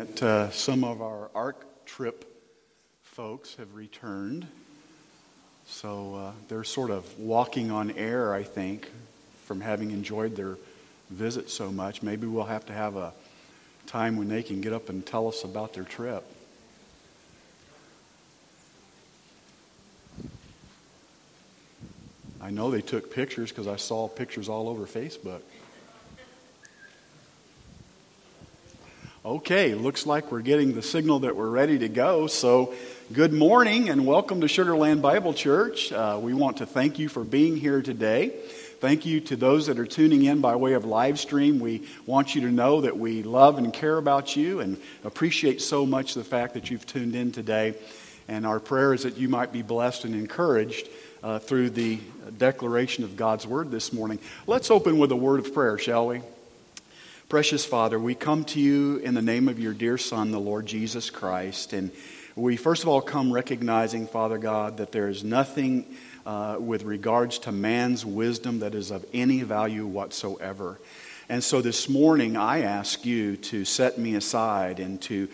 that some of our ARC trip folks have returned. So they're sort of walking on air, I think, from having enjoyed their visit so much. Maybe we'll have to have a time when they can get up and tell us about their trip. I know they took pictures because I saw pictures all over Facebook. Okay, looks like we're getting the signal that we're ready to go. So, good morning and welcome to Sugar Land Bible Church. We want to thank you for being here today. Thank you to those that are tuning in by way of live stream. We want you to know that we love and care about you and appreciate so much the fact that you've tuned in today. And our prayer is that you might be blessed and encouraged through the declaration of God's Word this morning. Let's open with a word of prayer, shall we? Precious Father, we come to you in the name of your dear Son, the Lord Jesus Christ. And we first of all come recognizing, Father God, that there is nothing with regards to man's wisdom that is of any value whatsoever. And so this morning I ask you to set me aside and to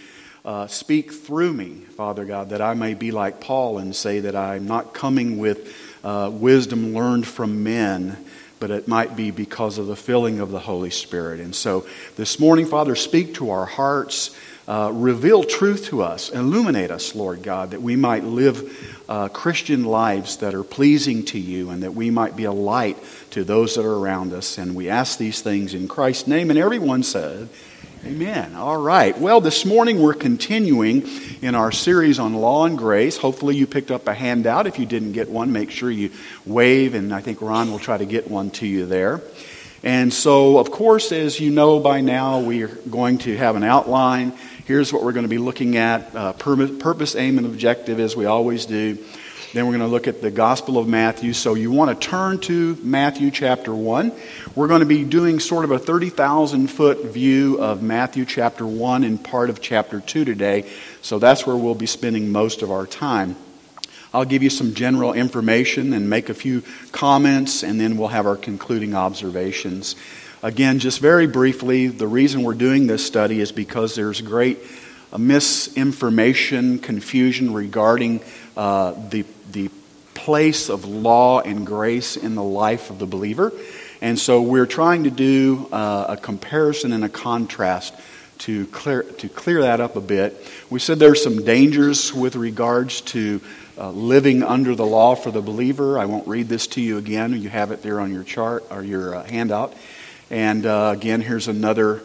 speak through me, Father God, that I may be like Paul and say that I'm not coming with wisdom learned from men, but it might be because of the filling of the Holy Spirit. And so this morning, Father, speak to our hearts, reveal truth to us, illuminate us, Lord God, that we might live Christian lives that are pleasing to you and that we might be a light to those that are around us. And we ask these things in Christ's name. And everyone said, amen. All right. Well, this morning we're continuing in our series on law and grace. Hopefully you picked up a handout. If you didn't get one, make sure you wave, and I think Ron will try to get one to you there. And so, of course, as you know by now, we are going to have an outline. Here's what we're going to be looking at. Purpose, aim, and objective, as we always do. Then we're going to look at the Gospel of Matthew. So you want to turn to Matthew chapter 1. We're going to be doing sort of a 30,000-foot view of Matthew chapter 1 and part of chapter 2 today. So that's where we'll be spending most of our time. I'll give you some general information and make a few comments, and then we'll have our concluding observations. Again, just very briefly, the reason we're doing this study is because there's great misinformation, confusion regarding the place of law and grace in the life of the believer. And so we're trying to do a comparison and a contrast to clear that up a bit. We said there's some dangers with regards to living under the law for the believer. I won't read this to you again. You have it there on your chart or your handout. And again, here's another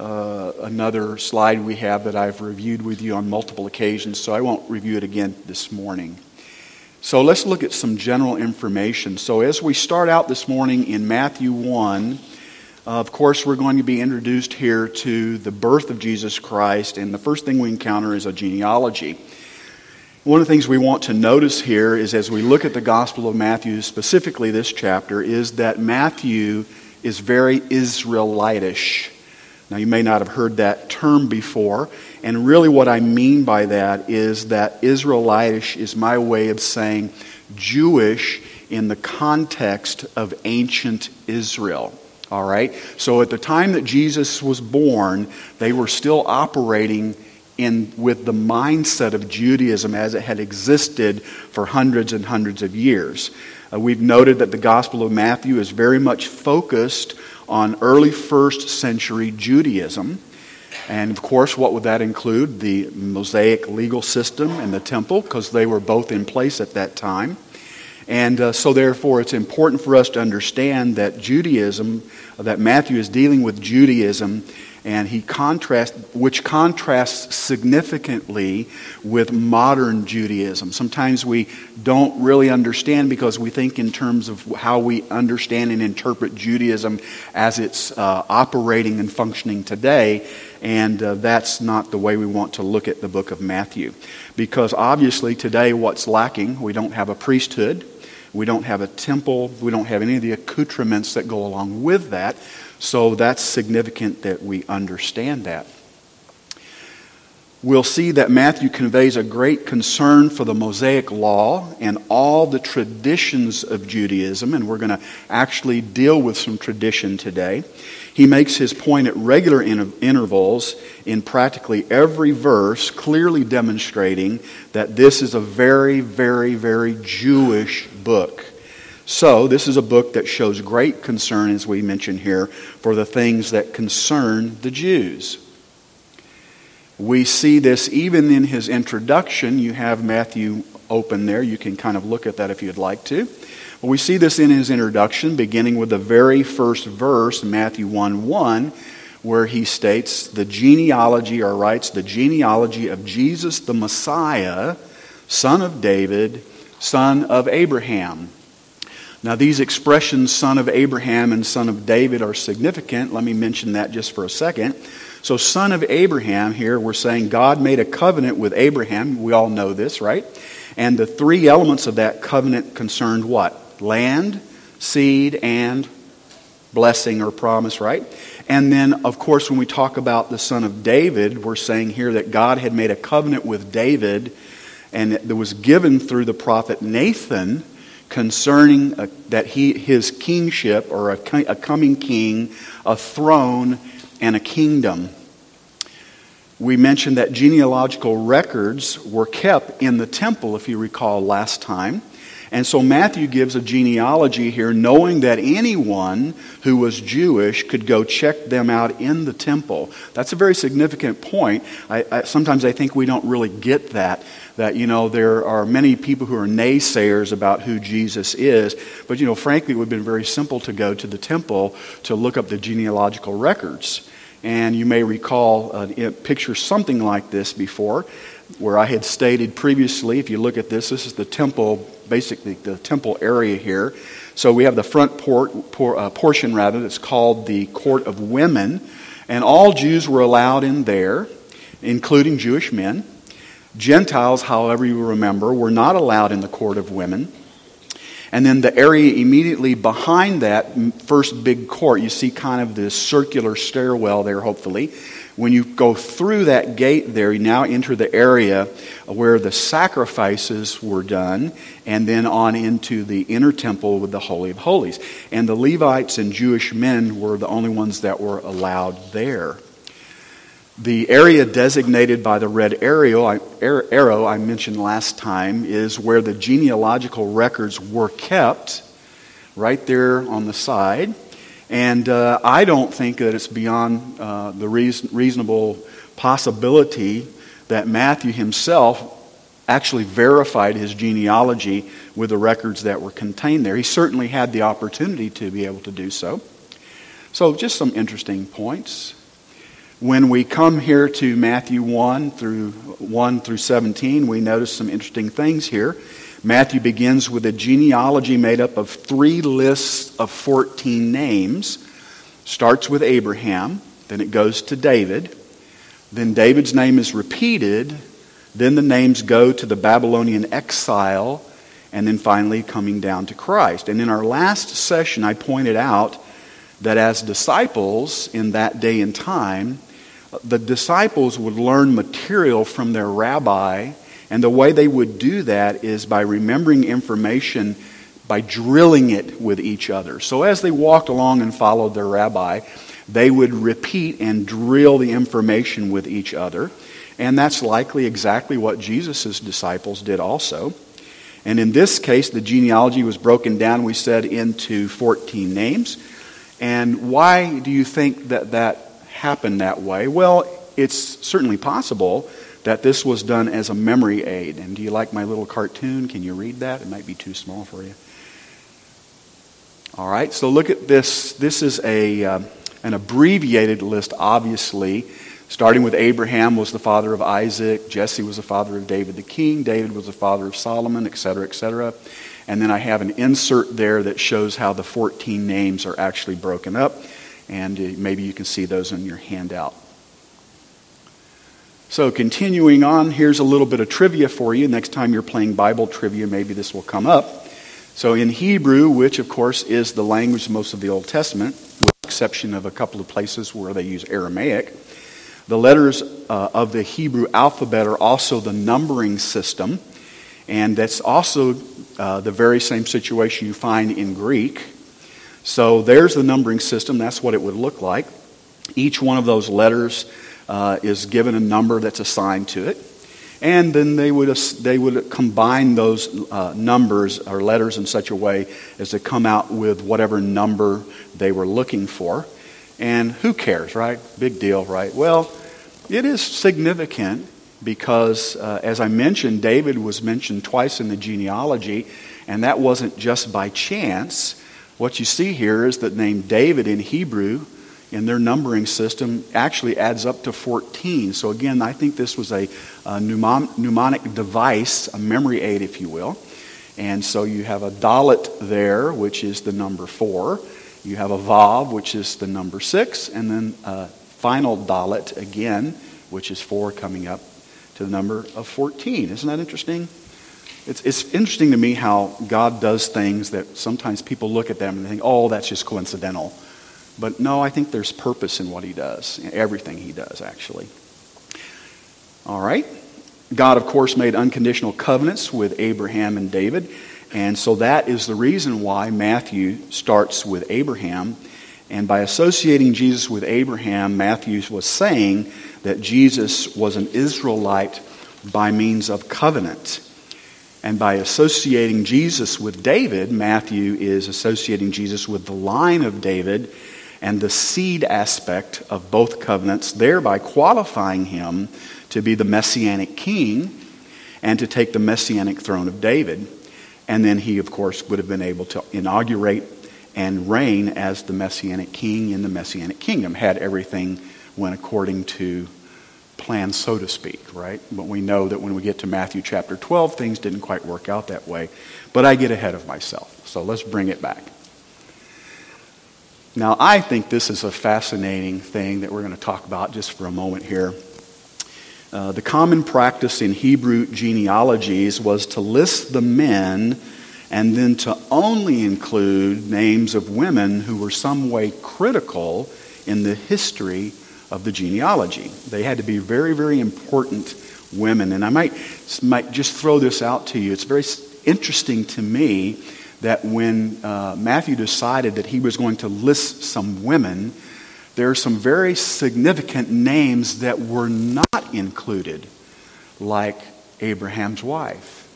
slide we have that I've reviewed with you on multiple occasions, so I won't review it again this morning. So let's look at some general information. So as we start out this morning in Matthew 1, of course we're going to be introduced here to the birth of Jesus Christ, and the first thing we encounter is a genealogy. One of the things we want to notice here is as we look at the Gospel of Matthew, specifically this chapter, is that Matthew is very Israelitish. Now, you may not have heard that term before, and really what I mean by that is that Israelitish is my way of saying Jewish in the context of ancient Israel. All right? So at the time that Jesus was born, they were still operating with the mindset of Judaism as it had existed for hundreds and hundreds of years. We've noted that the Gospel of Matthew is very much focused on early first century Judaism. And of course, what would that include? The Mosaic legal system and the temple, because they were both in place at that time. And so therefore, it's important for us to understand that Judaism, that Matthew is dealing with Judaism, and which contrasts significantly with modern Judaism. Sometimes we don't really understand because we think in terms of how we understand and interpret Judaism as it's operating and functioning today, and that's not the way we want to look at the book of Matthew. Because obviously today what's lacking, we don't have a priesthood, we don't have a temple, we don't have any of the accoutrements that go along with that. So that's significant that we understand that. we'll see that Matthew conveys a great concern for the Mosaic law and all the traditions of Judaism, and we're going to actually deal with some tradition today. He makes his point at regular intervals in practically every verse, clearly demonstrating that this is a very, very, very Jewish book. So, this is a book that shows great concern, as we mentioned here, for the things that concern the Jews. We see this even in his introduction. You have Matthew open there. You can kind of look at that if you'd like to. But we see this in his introduction, beginning with the very first verse, Matthew 1:1, where he states the genealogy, or writes the genealogy of Jesus the Messiah, son of David, son of Abraham. Now, these expressions, son of Abraham and son of David, are significant. Let me mention that just for a second. So, son of Abraham here, we're saying God made a covenant with Abraham. We all know this, right? And the three elements of that covenant concerned what? Land, seed, and blessing or promise, right? And then, of course, when we talk about the son of David, we're saying here that God had made a covenant with David, and it was given through the prophet Nathan concerning that his kingship, or a coming king, a throne, and a kingdom. We mentioned that genealogical records were kept in the temple, if you recall last time. And so Matthew gives a genealogy here, knowing that anyone who was Jewish could go check them out in the temple. That's a very significant point. Sometimes I think we don't really get that, there are many people who are naysayers about who Jesus is. But, frankly, it would have been very simple to go to the temple to look up the genealogical records. And you may recall a picture something like this before, where I had stated previously, if you look at this is the temple, basically the temple area here. So we have the front portion that's called the Court of Women, and all Jews were allowed in there, including Jewish men. Gentiles, however you remember, were not allowed in the Court of Women. And then the area immediately behind that first big court, you see kind of this circular stairwell there, hopefully. When you go through that gate there, you now enter the area where the sacrifices were done, and then on into the inner temple with the Holy of Holies. And the Levites and Jewish men were the only ones that were allowed there. The area designated by the red arrow I mentioned last time is where the genealogical records were kept, right there on the side. And I don't think that it's beyond the reasonable possibility that Matthew himself actually verified his genealogy with the records that were contained there. He certainly had the opportunity to be able to do so. So just some interesting points. When we come here to Matthew 1 through 17, we notice some interesting things here. Matthew begins with a genealogy made up of 3 lists of 14 names. Starts with Abraham, then it goes to David. Then David's name is repeated. Then the names go to the Babylonian exile, and then finally coming down to Christ. And in our last session, I pointed out that as disciples in that day and time, the disciples would learn material from their rabbi, and the way they would do that is by remembering information, by drilling it with each other. So as they walked along and followed their rabbi, they would repeat and drill the information with each other. And that's likely exactly what Jesus' disciples did also. And in this case, the genealogy was broken down, we said, into 14 names. And why do you think that happened that way? Well, it's certainly possible that this was done as a memory aid. And do you like my little cartoon? Can you read that? It might be too small for you. All right, so look at this. This is an abbreviated list, obviously. Starting with Abraham was the father of Isaac. Jesse was the father of David the king. David was the father of Solomon, etc., etc. And then I have an insert there that shows how the 14 names are actually broken up. And maybe you can see those in your handout. So continuing on, here's a little bit of trivia for you. Next time you're playing Bible trivia, maybe this will come up. So in Hebrew, which of course is the language of most of the Old Testament, with the exception of a couple of places where they use Aramaic, The letters of the Hebrew alphabet are also the numbering system, and that's also the very same situation you find in Greek. So there's the numbering system. That's what it would look like. Each one of those letters is given a number that's assigned to it. And then they would combine those numbers or letters in such a way as to come out with whatever number they were looking for. And who cares, right? Big deal, right? Well, it is significant because, as I mentioned, David was mentioned twice in the genealogy, and that wasn't just by chance. What you see here is the name David in Hebrew, in their numbering system, actually adds up to 14. So again, I think this was a mnemonic device, a memory aid, if you will. And so you have a dalet there, which is the number 4. You have a vav, which is the number 6. And then a final dalet again, which is 4, coming up to the number of 14. Isn't that interesting? It's interesting to me how God does things that sometimes people look at them and think, oh, that's just coincidental. But no, I think there's purpose in what he does, in everything he does, actually. All right. God, of course, made unconditional covenants with Abraham and David, and so that is the reason why Matthew starts with Abraham. And by associating Jesus with Abraham, Matthew was saying that Jesus was an Israelite by means of covenant. And by associating Jesus with David, Matthew is associating Jesus with the line of David and the seed aspect of both covenants, thereby qualifying him to be the Messianic king and to take the Messianic throne of David. And then he, of course, would have been able to inaugurate and reign as the Messianic king in the Messianic kingdom, had everything went according to plan, so to speak, right? But we know that when we get to Matthew chapter 12, things didn't quite work out that way. But I get ahead of myself, so let's bring it back. Now, I think this is a fascinating thing that we're going to talk about just for a moment here. The common practice in Hebrew genealogies was to list the men and then to only include names of women who were some way critical in the history of the genealogy. They had to be very, very important women. And I might just throw this out to you. It's very interesting to me that when Matthew decided that he was going to list some women, there are some very significant names that were not included, like Abraham's wife,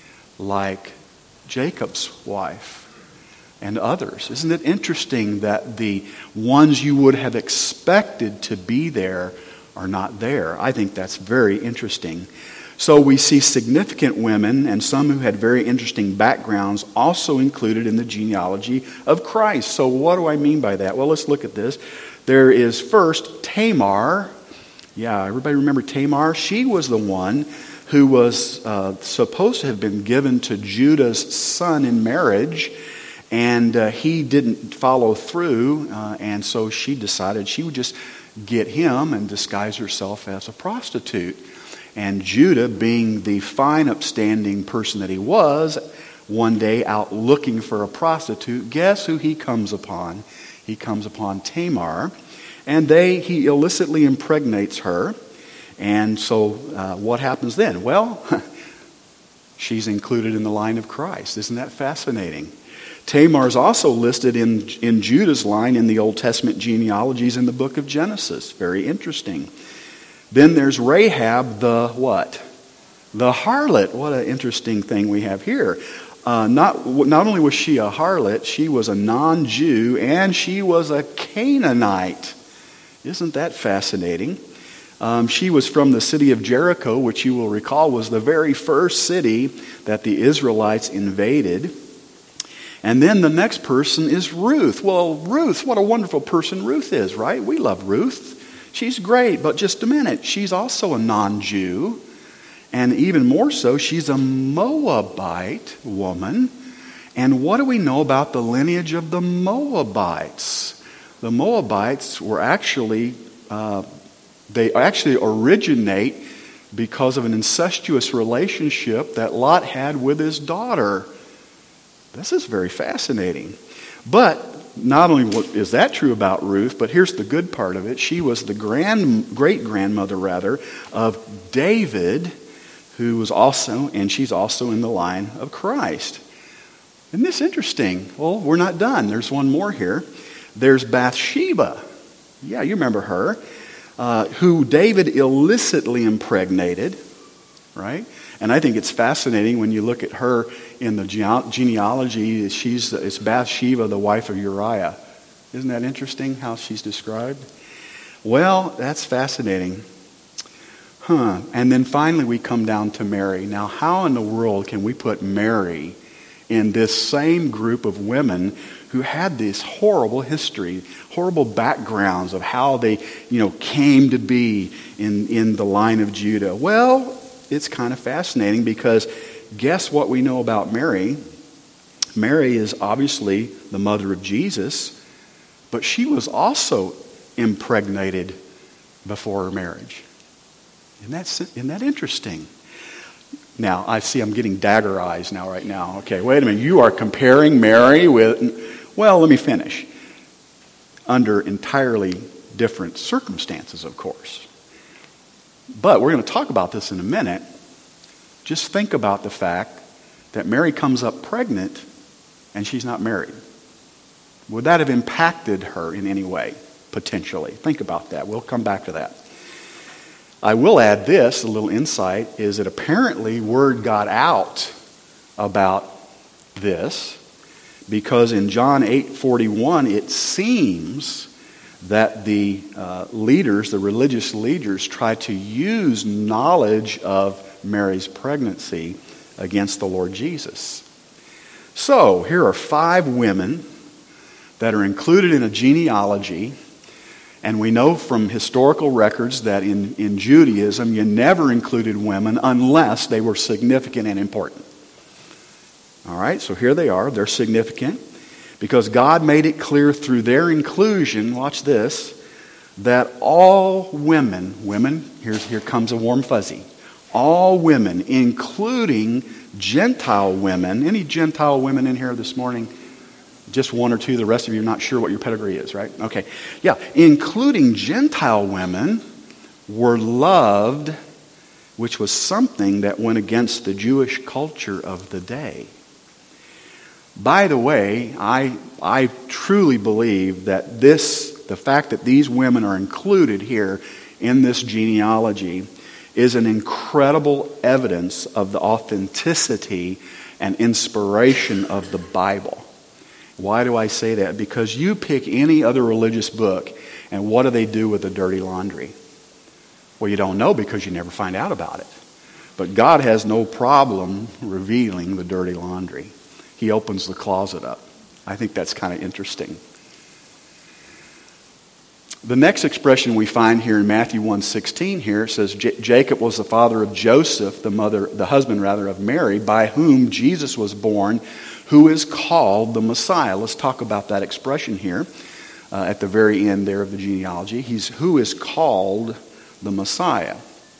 like Jacob's wife, and others. Isn't it interesting that the ones you would have expected to be there are not there? I think that's very interesting. So we see significant women and some who had very interesting backgrounds also included in the genealogy of Christ. So what do I mean by that? Well, let's look at this. There is first Tamar. Yeah, everybody remember Tamar? She was the one who was supposed to have been given to Judah's son in marriage, and he didn't follow through, and so she decided she would just get him and disguise herself as a prostitute. And Judah, being the fine, upstanding person that he was, one day out looking for a prostitute, guess who he comes upon? He comes upon Tamar, and he illicitly impregnates her. And so what happens then? Well, she's included in the line of Christ. Isn't that fascinating? Tamar is also listed in Judah's line in the Old Testament genealogies in the book of Genesis. Very interesting. Then there's Rahab the what? The harlot. What an interesting thing we have here. Not only was she a harlot, she was a non-Jew, and she was a Canaanite. Isn't that fascinating? She was from the city of Jericho, which you will recall was the very first city that the Israelites invaded. And then the next person is Ruth. Well, Ruth, what a wonderful person Ruth is, right? We love Ruth. She's great, but just a minute. She's also a non-Jew. And even more so, she's a Moabite woman. And what do we know about the lineage of the Moabites? The Moabites were actually, they actually originate because of an incestuous relationship that Lot had with his daughter. This is very fascinating. But not only is that true about Ruth, but here's the good part of it. She was the great-grandmother, rather, of David, who was also, and she's also in the line of Christ. Isn't this interesting? Well, we're not done. There's one more here. There's Bathsheba. Yeah, you remember her. Who David illicitly impregnated, right? And I think it's fascinating when you look at her in the genealogy. It's Bathsheba, the wife of Uriah. Isn't that interesting how she's described? Well, that's fascinating. And then finally we come down to Mary. Now, how in the world can we put Mary in this same group of women who had this horrible history, horrible backgrounds of how they, came to be in the line of Judah? Well, it's kind of fascinating because guess what we know about Mary? Mary is obviously the mother of Jesus, but she was also impregnated before her marriage. Isn't that interesting? Now, I see I'm getting dagger eyes right now. Okay, wait a minute. You are comparing Mary with, well, let me finish. Under entirely different circumstances, of course. But we're going to talk about this in a minute. Just think about the fact that Mary comes up pregnant and she's not married. Would that have impacted her in any way, potentially? Think about that. We'll come back to that. I will add this, a little insight, is that apparently word got out about this because in John 8:41 it seems that the religious leaders, tried to use knowledge of Mary's pregnancy against the Lord Jesus. So, here are 5 women that are included in a genealogy, and we know from historical records that in Judaism, you never included women unless they were significant and important. All right, so here they are. They're significant because God made it clear through their inclusion, watch this, that all women, here comes a warm fuzzy, all women, including Gentile women. Any Gentile women in here this morning? Just one or two. The rest of you are not sure what your pedigree is, right? Okay. Yeah. Including Gentile women were loved, which was something that went against the Jewish culture of the day. By the way, I truly believe that the fact that these women are included here in this genealogy is an incredible evidence of the authenticity and inspiration of the Bible. Why do I say that? Because you pick any other religious book, and what do they do with the dirty laundry? Well, you don't know because you never find out about it. But God has no problem revealing the dirty laundry. He opens the closet up. I think that's kind of interesting. The next expression we find here in Matthew 1:16 here says Jacob was the father of Joseph, the husband of Mary, by whom Jesus was born, who is called the Messiah. Let's talk about that expression here at the very end there of the genealogy. Who is called the Messiah.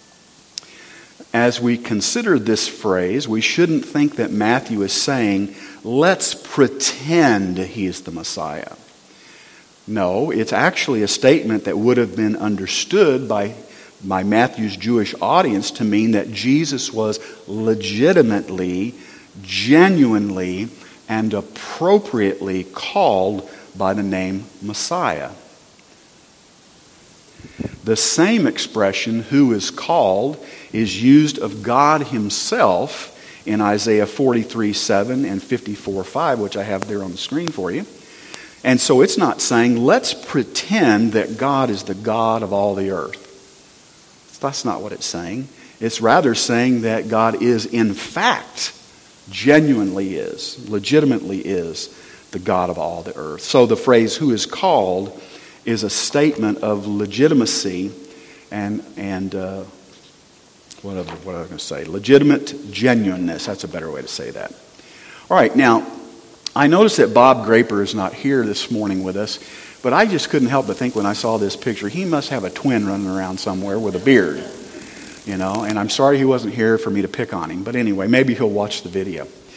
As we consider this phrase, we shouldn't think that Matthew is saying, let's pretend he is the Messiah. No, it's actually a statement that would have been understood by Matthew's Jewish audience to mean that Jesus was legitimately, genuinely, and appropriately called by the name Messiah. The same expression, who is called, is used of God himself in Isaiah 43:7 and 54:5, which I have there on the screen for you. And so it's not saying, let's pretend that God is the God of all the earth. That's not what it's saying. It's rather saying that God is, in fact, genuinely is, legitimately is the God of all the earth. So the phrase, who is called, is a statement of legitimacy and what was I going to say? Legitimate genuineness. That's a better way to say that. All right, now, I noticed that Bob Graper is not here this morning with us, but I just couldn't help but think when I saw this picture, he must have a twin running around somewhere with a beard, and I'm sorry he wasn't here for me to pick on him, but anyway, maybe he'll watch the video.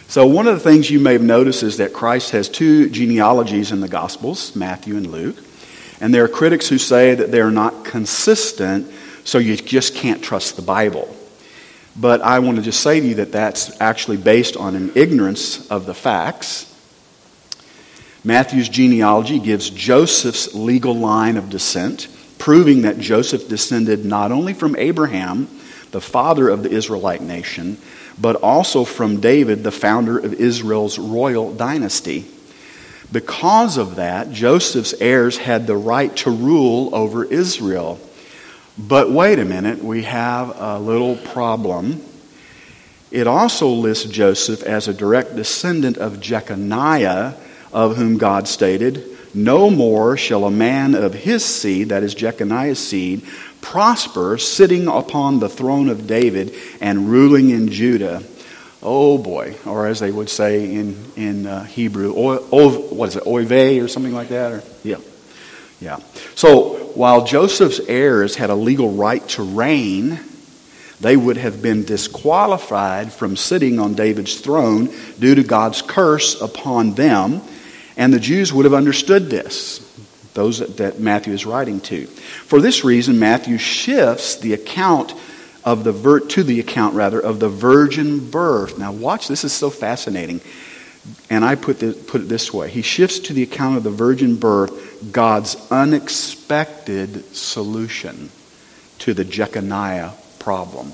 So one of the things you may have noticed is that Christ has two genealogies in the Gospels, Matthew and Luke. And there are critics who say that they're not consistent, so you just can't trust the Bible. But I want to just say to you that that's actually based on an ignorance of the facts. Matthew's genealogy gives Joseph's legal line of descent, proving that Joseph descended not only from Abraham, the father of the Israelite nation, but also from David, the founder of Israel's royal dynasty. Because of that, Joseph's heirs had the right to rule over Israel. But wait a minute, we have a little problem. It also lists Joseph as a direct descendant of Jeconiah, of whom God stated, "No more shall a man of his seed," that is Jeconiah's seed, "prosper, sitting upon the throne of David and ruling in Judah." Oh boy, or as they would say in Hebrew, what is it, oive or something like that? Yeah. So while Joseph's heirs had a legal right to reign, they would have been disqualified from sitting on David's throne due to God's curse upon them, and the Jews would have understood this, those that Matthew is writing to. For this reason, Matthew shifts the account of the virgin birth. Now watch, this is so fascinating. And I put it this way. He shifts to the account of the virgin birth, God's unexpected solution to the Jeconiah problem.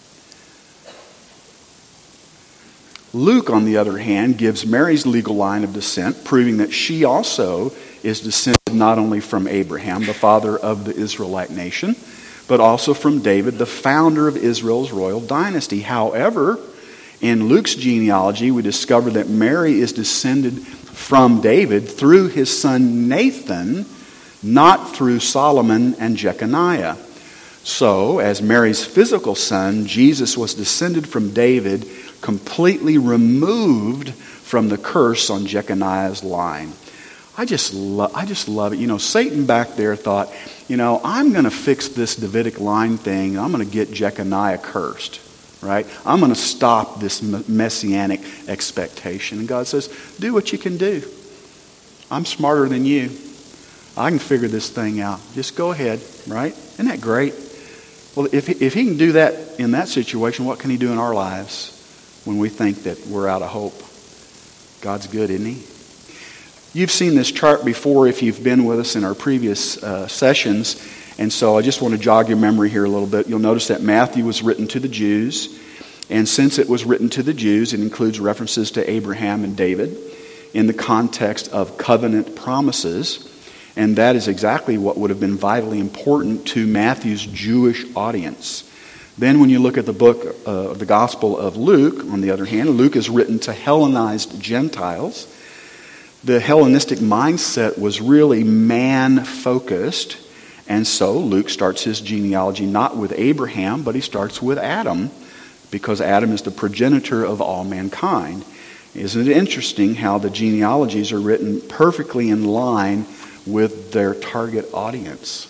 Luke, on the other hand, gives Mary's legal line of descent, proving that she also is descended not only from Abraham, the father of the Israelite nation, but also from David, the founder of Israel's royal dynasty. However, in Luke's genealogy, we discover that Mary is descended from David through his son Nathan, not through Solomon and Jeconiah. So, as Mary's physical son, Jesus was descended from David, completely removed from the curse on Jeconiah's line. I just love it. You know, Satan back there thought, I'm going to fix this Davidic line thing. I'm going to get Jeconiah cursed, right? I'm going to stop this messianic expectation. And God says, do what you can do. I'm smarter than you. I can figure this thing out. Just go ahead, right? Isn't that great? Well, if he can do that in that situation, what can he do in our lives when we think that we're out of hope? God's good, isn't he? You've seen this chart before if you've been with us in our previous sessions, and so I just want to jog your memory here a little bit. You'll notice that Matthew was written to the Jews, and since it was written to the Jews, it includes references to Abraham and David in the context of covenant promises, and that is exactly what would have been vitally important to Matthew's Jewish audience. Then when you look at the book of the Gospel of Luke, on the other hand, Luke is written to Hellenized Gentiles. The Hellenistic mindset was really man-focused, and so Luke starts his genealogy not with Abraham, but he starts with Adam, because Adam is the progenitor of all mankind. Isn't it interesting how the genealogies are written perfectly in line with their target audience?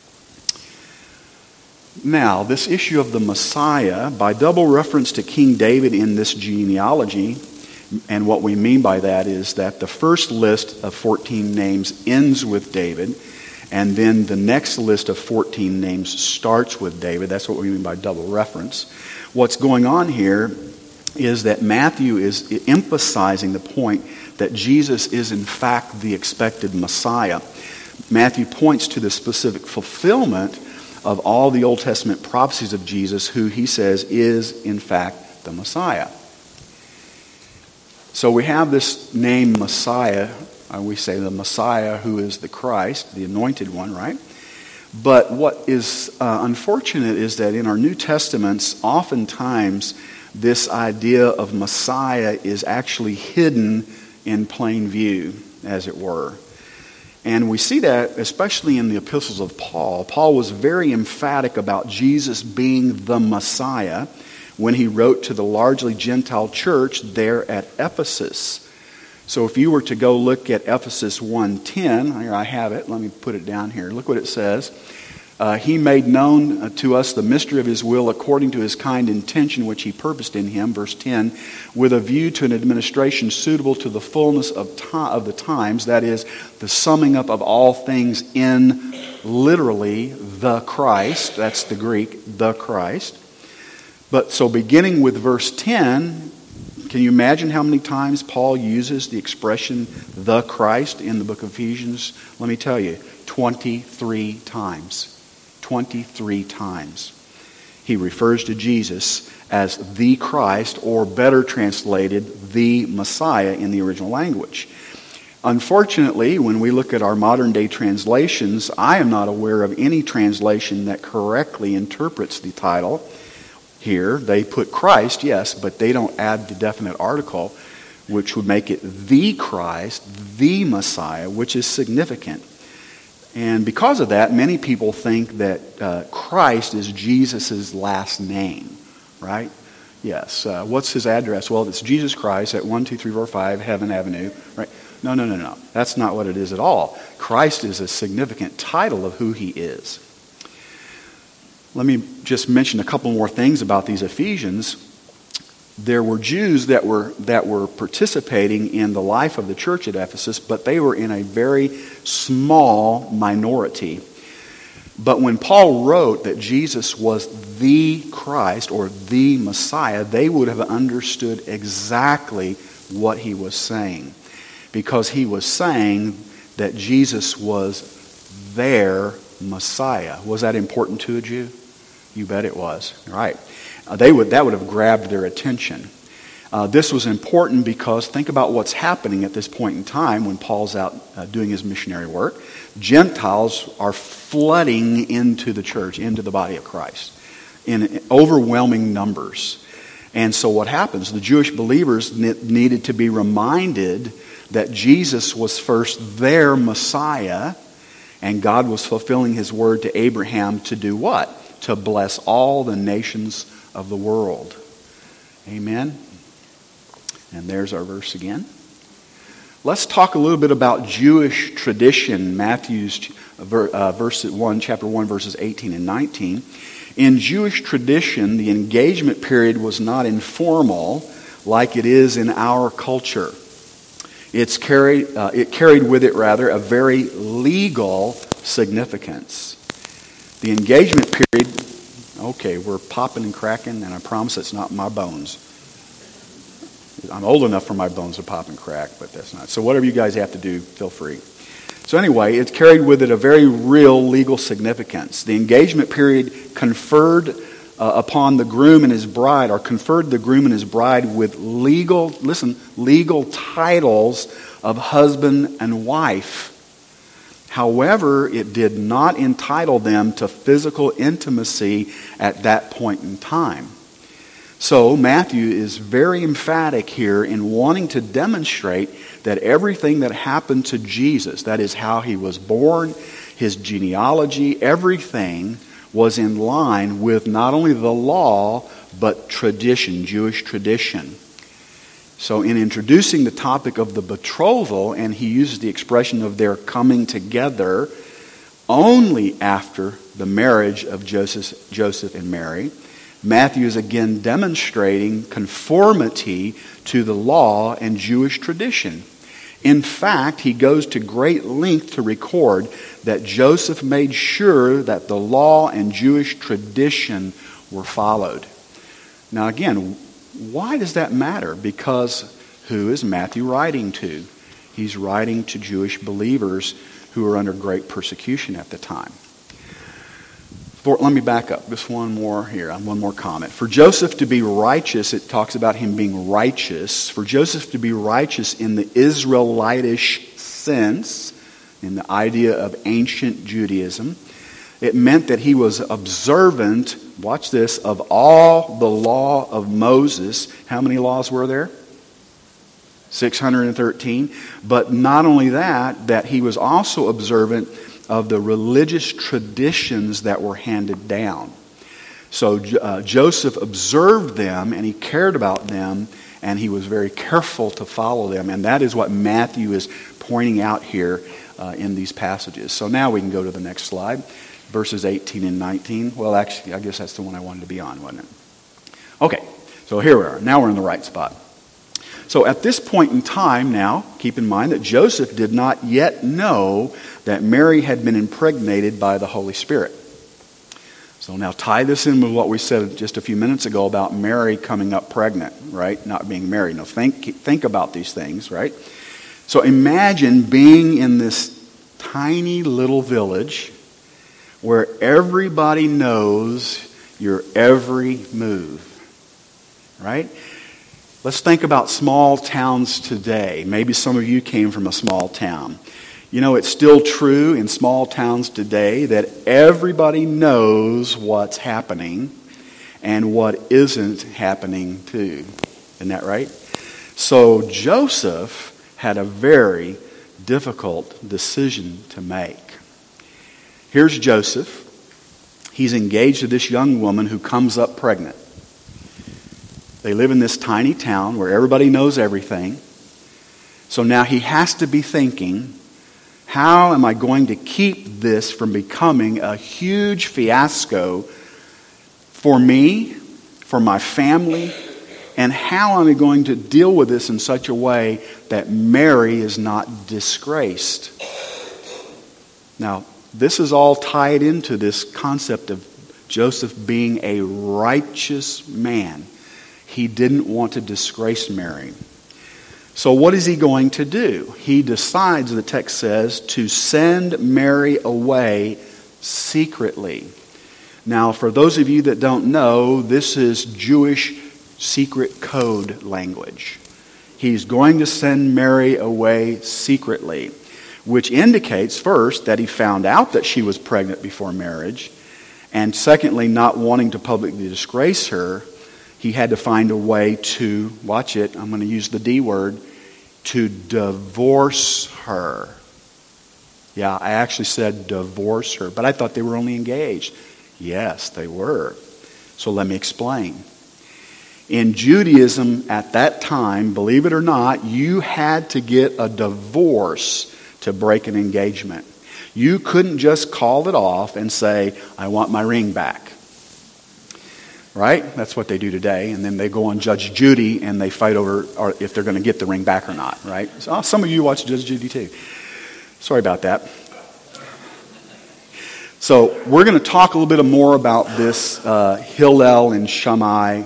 Now, this issue of the Messiah, by double reference to King David in this genealogy, and what we mean by that is that the first list of 14 names ends with David, and then the next list of 14 names starts with David. That's what we mean by double reference. What's going on here is that Matthew is emphasizing the point that Jesus is in fact the expected Messiah. Matthew points to the specific fulfillment of all the Old Testament prophecies of Jesus, who he says is in fact the Messiah. So we have this name Messiah, we say the Messiah who is the Christ, the anointed one, right? But what is unfortunate is that in our New Testaments, oftentimes this idea of Messiah is actually hidden in plain view, as it were. And we see that especially in the epistles of Paul. Paul was very emphatic about Jesus being the Messiah when he wrote to the largely Gentile church there at Ephesus. So if you were to go look at Ephesus 1:10, here I have it, let me put it down here. Look what it says. He made known to us the mystery of his will according to his kind intention which he purposed in him, verse 10, with a view to an administration suitable to the fullness of the times, that is, the summing up of all things in literally the Christ. That's the Greek, the Christ. But so beginning with verse 10, can you imagine how many times Paul uses the expression the Christ in the book of Ephesians? Let me tell you, 23 times. 23 times. He refers to Jesus as the Christ, or better translated, the Messiah in the original language. Unfortunately, when we look at our modern day translations, I am not aware of any translation that correctly interprets the title. Here, they put Christ, yes, but they don't add the definite article, which would make it the Christ, the Messiah, which is significant. And because of that, many people think that Christ is Jesus' last name, right? Yes. What's his address? Well, it's Jesus Christ at 12345 Heaven Avenue, right? No. That's not what it is at all. Christ is a significant title of who he is. Let me just mention a couple more things about these Ephesians. There were Jews that were participating in the life of the church at Ephesus, but they were in a very small minority. But when Paul wrote that Jesus was the Christ or the Messiah, they would have understood exactly what he was saying, because he was saying that Jesus was their Messiah. Was that important to a Jew? You bet it was. Right. That would have grabbed their attention. This was important because think about what's happening at this point in time when Paul's out doing his missionary work. Gentiles are flooding into the church, into the body of Christ, in overwhelming numbers. And so what happens? The Jewish believers needed to be reminded that Jesus was first their Messiah, and God was fulfilling his word to Abraham to do what? To bless all the nations of the world. Amen. And there's our verse again. Let's talk a little bit about Jewish tradition. Matthew's chapter 1, verses 18 and 19. In Jewish tradition, the engagement period was not informal like it is in our culture. It carried with it, a very legal significance. The engagement period, okay, we're popping and cracking, and I promise it's not my bones. I'm old enough for my bones to pop and crack, but that's not. So whatever you guys have to do, feel free. So anyway, it carried with it a very real legal significance. The engagement period conferred upon the groom and his bride, or conferred the groom and his bride with legal titles of husband and wife. However, it did not entitle them to physical intimacy at that point in time. So Matthew is very emphatic here in wanting to demonstrate that everything that happened to Jesus, that is how he was born, his genealogy, everything was in line with not only the law, but tradition, Jewish tradition. So in introducing the topic of the betrothal, and he uses the expression of their coming together only after the marriage of Joseph and Mary, Matthew is again demonstrating conformity to the law and Jewish tradition. In fact, he goes to great length to record that Joseph made sure that the law and Jewish tradition were followed. Now again, why does that matter? Because who is Matthew writing to? He's writing to Jewish believers who were under great persecution at the time. Let me back up. Just one more comment. For Joseph to be righteous, it talks about him being righteous. For Joseph to be righteous in the Israelitish sense, in the idea of ancient Judaism, it meant that he was observant, watch this, of all the law of Moses. How many laws were there? 613. But not only that he was also observant of the religious traditions that were handed down. So Joseph observed them, and he cared about them, and he was very careful to follow them. And that is what Matthew is pointing out here in these passages. So now we can go to the next slide. verses 18 and 19. Well, actually, I guess that's the one I wanted to be on, wasn't it? Okay, so here we are. Now we're in the right spot. So at this point in time now, keep in mind that Joseph did not yet know that Mary had been impregnated by the Holy Spirit. So now tie this in with what we said just a few minutes ago about Mary coming up pregnant, right? Not being married. Now think about these things, right? So imagine being in this tiny little village where everybody knows your every move, right? Let's think about small towns today. Maybe some of you came from a small town. You know, it's still true in small towns today that everybody knows what's happening and what isn't happening too. Isn't that right? So Joseph had a very difficult decision to make. Here's Joseph. He's engaged to this young woman who comes up pregnant. They live in this tiny town where everybody knows everything. So now he has to be thinking, how am I going to keep this from becoming a huge fiasco for me, for my family, and how am I going to deal with this in such a way that Mary is not disgraced? Now, this is all tied into this concept of Joseph being a righteous man. He didn't want to disgrace Mary. So what is he going to do? He decides, the text says, to send Mary away secretly. Now, for those of you that don't know, this is Jewish secret code language. He's going to send Mary away secretly, which indicates, first, that he found out that she was pregnant before marriage, and secondly, not wanting to publicly disgrace her, he had to find a way to, watch it, I'm going to use the D word, to divorce her. Yeah, I actually said divorce her, but I thought they were only engaged. Yes, they were. So let me explain. In Judaism at that time, believe it or not, you had to get a divorce to break an engagement. You couldn't just call it off and say, I want my ring back. Right? That's what they do today. And then they go on Judge Judy and they fight over if they're going to get the ring back or not. Right? So, some of you watch Judge Judy too. Sorry about that. So we're going to talk a little bit more about this Hillel and Shammai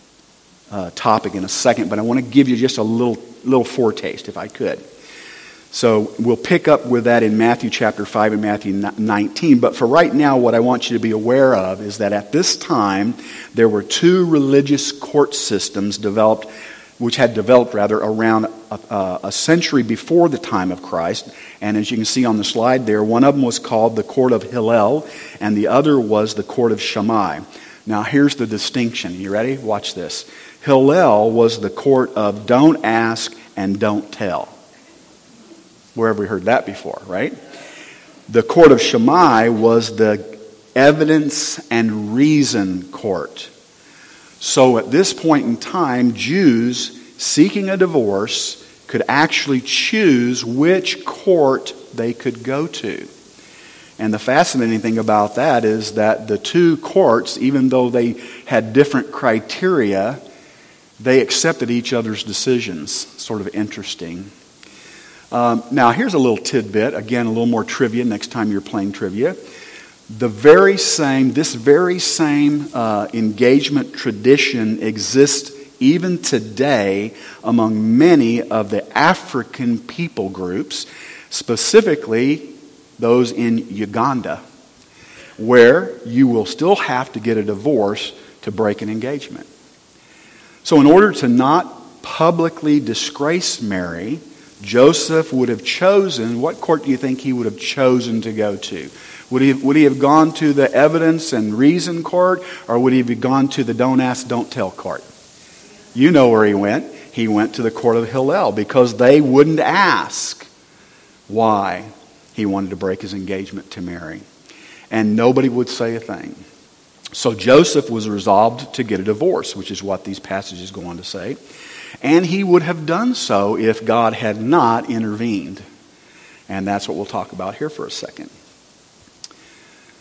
topic in a second, but I want to give you just a little foretaste, if I could. So we'll pick up with that in Matthew chapter 5 and Matthew 19. But for right now, what I want you to be aware of is that at this time, there were two religious court systems which had developed around a century before the time of Christ. And as you can see on the slide there, one of them was called the court of Hillel, and the other was the court of Shammai. Now here's the distinction. You ready? Watch this. Hillel was the court of don't ask and don't tell. Where have we heard that before, right? The court of Shammai was the evidence and reason court. So at this point in time, Jews seeking a divorce could actually choose which court they could go to. And the fascinating thing about that is that the two courts, even though they had different criteria, they accepted each other's decisions. Sort of interesting. Now, here's a little tidbit. Again, a little more trivia next time you're playing trivia. This very same engagement tradition exists even today among many of the African people groups, specifically those in Uganda, where you will still have to get a divorce to break an engagement. So in order to not publicly disgrace Mary, Joseph would have chosen, what court do you think he would have chosen to go to? Would he have gone to the evidence and reason court, or would he have gone to the don't ask, don't tell court? You know where he went. He went to the court of Hillel because they wouldn't ask why he wanted to break his engagement to Mary. And nobody would say a thing. So Joseph was resolved to get a divorce, which is what these passages go on to say. And he would have done so if God had not intervened. And that's what we'll talk about here for a second.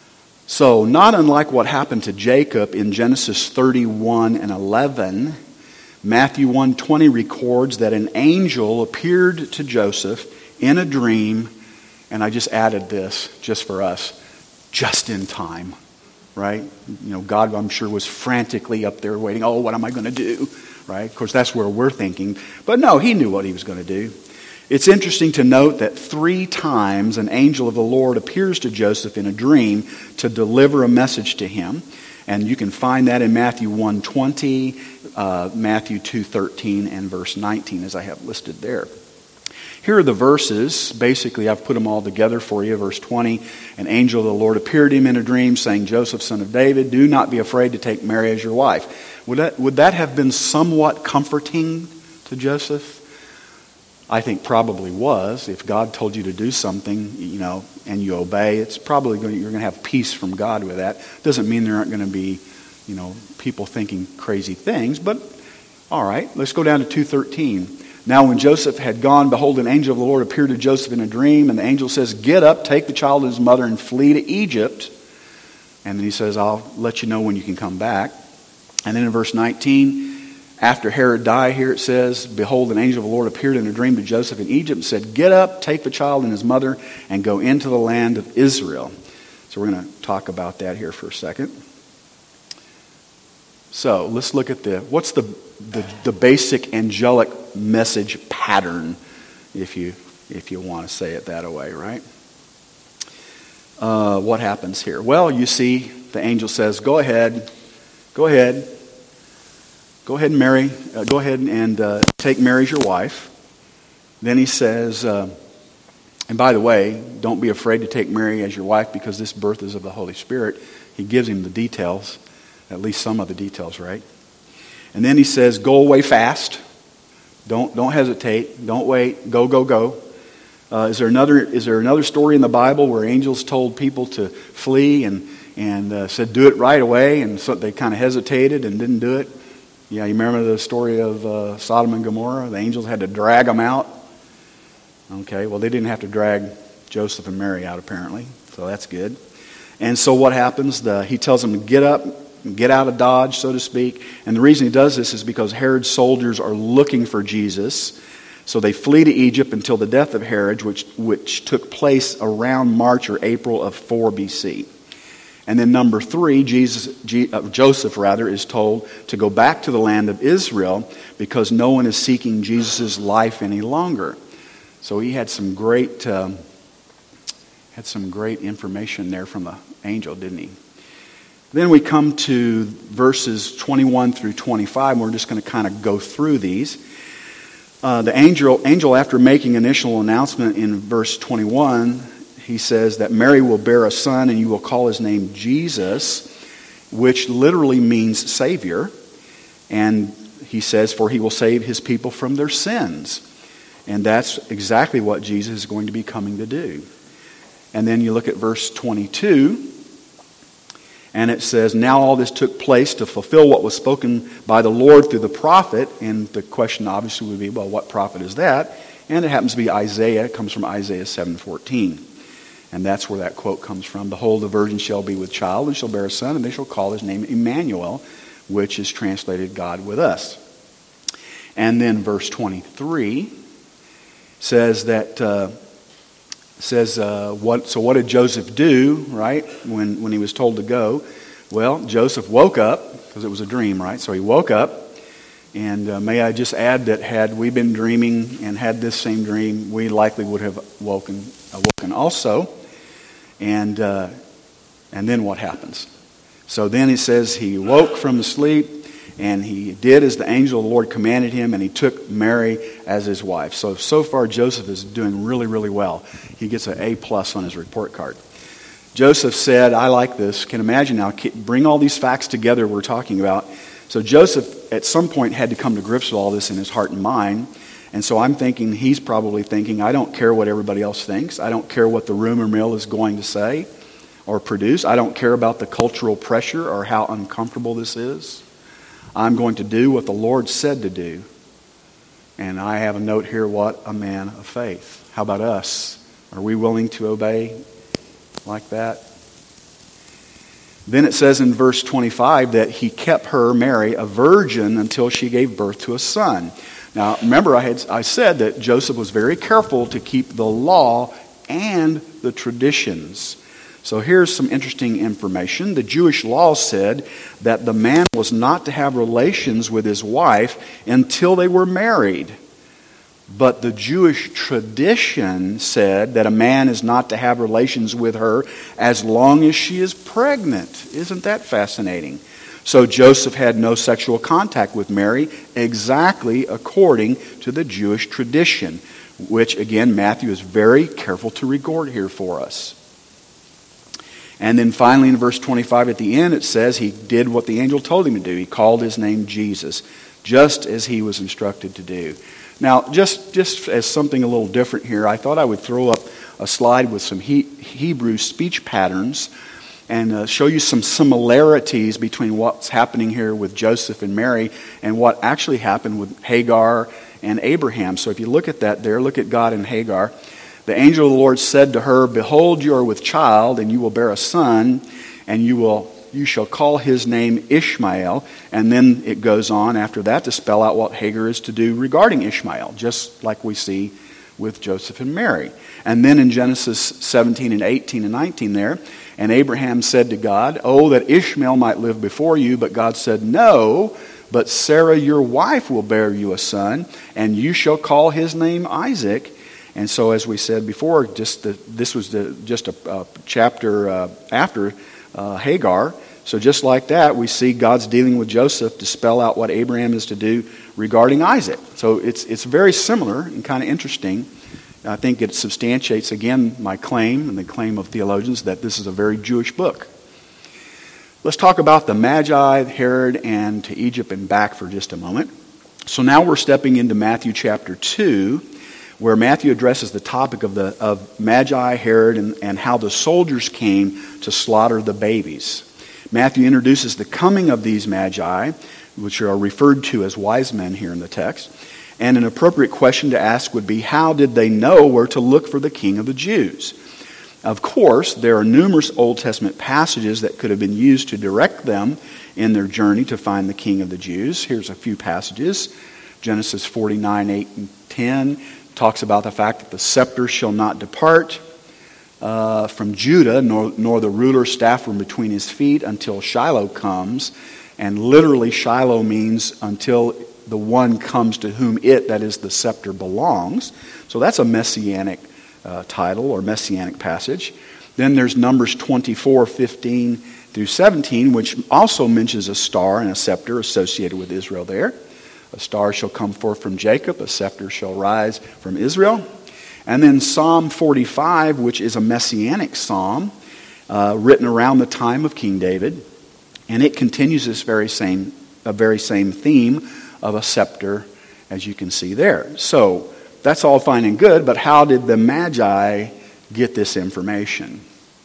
So, not unlike what happened to Jacob in Genesis 31 and 11, Matthew 1:20 records that an angel appeared to Joseph in a dream, and I just added this just for us, just in time, right? God, I'm sure, was frantically up there waiting, oh, what am I going to do, right? Of course, that's where we're thinking. But no, he knew what he was going to do. It's interesting to note that 3 times an angel of the Lord appears to Joseph in a dream to deliver a message to him. And you can find that in Matthew 1:20, Matthew 2:13, and verse 19, as I have listed there. Here are the verses. Basically, I've put them all together for you. Verse 20, an angel of the Lord appeared to him in a dream, saying, Joseph, son of David, do not be afraid to take Mary as your wife. Would that have been somewhat comforting to Joseph? I think probably was. If God told you to do something, and you obey, it's probably you're going to have peace from God with that. Doesn't mean there aren't going to be, people thinking crazy things. But all right, let's go down to 2:13. Now when Joseph had gone, behold, an angel of the Lord appeared to Joseph in a dream, and the angel says, get up, take the child and his mother, and flee to Egypt. And then he says, I'll let you know when you can come back. And then in verse 19, after Herod died, here it says, behold, an angel of the Lord appeared in a dream to Joseph in Egypt and said, get up, take the child and his mother, and go into the land of Israel. So we're going to talk about that here for a second. So let's look at what's the basic angelic message pattern, if you want to say it that way, right? What happens here? Well, you see, the angel says, go ahead and marry. Go ahead and take Mary as your wife. Then he says, and by the way, don't be afraid to take Mary as your wife because this birth is of the Holy Spirit. He gives him the details, at least some of the details, right? And then he says, go away fast. Don't hesitate. Don't wait. Go. Is there another story in the Bible where angels told people to flee and said do it right away, and so they kind of hesitated and didn't do it? Yeah, you remember the story of Sodom and Gomorrah? The angels had to drag them out. Okay, well, they didn't have to drag Joseph and Mary out, apparently, so that's good. And so what happens? He tells them to get up, get out of Dodge, so to speak. And the reason he does this is because Herod's soldiers are looking for Jesus. So they flee to Egypt until the death of Herod, which took place around March or April of 4 BC. And then number 3, Joseph is told to go back to the land of Israel because no one is seeking Jesus' life any longer. So he had some great information there from the angel, didn't he? Then we come to verses 21 through 25, and we're just going to kind of go through these. The angel, after making initial announcement in verse 21, he says that Mary will bear a son and you will call his name Jesus, which literally means Savior. And he says, for he will save his people from their sins. And that's exactly what Jesus is going to be coming to do. And then you look at verse 22, and it says, now all this took place to fulfill what was spoken by the Lord through the prophet. And the question obviously would be, well, what prophet is that? And it happens to be Isaiah. It comes from Isaiah 7:14. And that's where that quote comes from. Behold, the virgin shall be with child and shall bear a son, and they shall call his name Emmanuel, which is translated God with us. And then verse 23 says that what did Joseph do, right, when he was told to go? Well, Joseph woke up, because it was a dream, right? So he woke up, and may I just add that had we been dreaming and had this same dream, we likely would have awoken also. And then what happens? So then it says he woke from the sleep, and he did as the angel of the Lord commanded him, and he took Mary as his wife. So far Joseph is doing really, really well. He gets an A+ on his report card. Joseph said, I like this. Can imagine now, bring all these facts together we're talking about. So Joseph at some point had to come to grips with all this in his heart and mind. And so I'm thinking he's probably thinking, I don't care what everybody else thinks. I don't care what the rumor mill is going to say or produce. I don't care about the cultural pressure or how uncomfortable this is. I'm going to do what the Lord said to do. And I have a note here, what a man of faith. How about us? Are we willing to obey like that? Then it says in verse 25 that he kept her, Mary, a virgin until she gave birth to a son. Now, remember, I said that Joseph was very careful to keep the law and the traditions. So here's some interesting information. The Jewish law said that the man was not to have relations with his wife until they were married. But the Jewish tradition said that a man is not to have relations with her as long as she is pregnant. Isn't that fascinating? So Joseph had no sexual contact with Mary exactly according to the Jewish tradition, which, again, Matthew is very careful to record here for us. And then finally in verse 25 at the end it says he did what the angel told him to do. He called his name Jesus, just as he was instructed to do. Now, just as something a little different here, I thought I would throw up a slide with some Hebrew speech patterns and show you some similarities between what's happening here with Joseph and Mary and what actually happened with Hagar and Abraham. So if you look at that there, look at God and Hagar. The angel of the Lord said to her, "Behold, you are with child, and you will bear a son, and you shall call his name Ishmael." And then it goes on after that to spell out what Hagar is to do regarding Ishmael, just like we see with Joseph and Mary. And then in Genesis 17 and 18 and 19 there, and Abraham said to God, "Oh, that Ishmael might live before you." But God said, "No, but Sarah your wife will bear you a son, and you shall call his name Isaac." And so, as we said before, this was just a chapter after Hagar. So just like that, we see God's dealing with Joseph to spell out what Abraham is to do regarding Isaac. So it's very similar and kind of interesting. I think it substantiates, again, my claim and the claim of theologians that this is a very Jewish book. Let's talk about the Magi, Herod, and to Egypt and back for just a moment. So now we're stepping into Matthew chapter 2, where Matthew addresses the topic of Magi, Herod, and how the soldiers came to slaughter the babies. Matthew introduces the coming of these Magi, which are referred to as wise men here in the text. And an appropriate question to ask would be, how did they know where to look for the King of the Jews? Of course, there are numerous Old Testament passages that could have been used to direct them in their journey to find the King of the Jews. Here's a few passages. Genesis 49, 8, and 10 talks about the fact that the scepter shall not depart from Judah, nor the ruler's staff from between his feet until Shiloh comes. And literally Shiloh means until the one comes to whom that is the scepter, belongs. So that's a messianic title or messianic passage. Then there's Numbers 24, 15 through 17, which also mentions a star and a scepter associated with Israel there. A star shall come forth from Jacob, a scepter shall rise from Israel. And then Psalm 45, which is a messianic psalm written around the time of King David. And it continues this very same theme of a scepter, as you can see there. So that's all fine and good, but how did the Magi get this information?